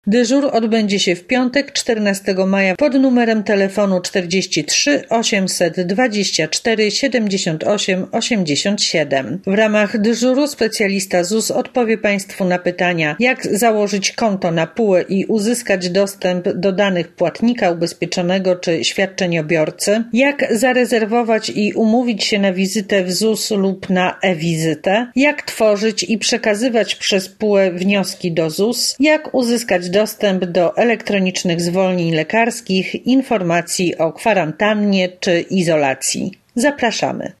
Dyżur odbędzie się w piątek 14 maja pod numerem telefonu 43 824 78 87. W ramach dyżuru specjalista ZUS odpowie Państwu na pytania, jak założyć konto na PUE i uzyskać dostęp do danych płatnika ubezpieczonego czy świadczeniobiorcy, jak zarezerwować i umówić się na wizytę w ZUS lub na e-wizytę, jak tworzyć i przekazywać przez PUE wnioski do ZUS, jak uzyskać dostęp do elektronicznych zwolnień lekarskich, informacji o kwarantannie czy izolacji. Zapraszamy.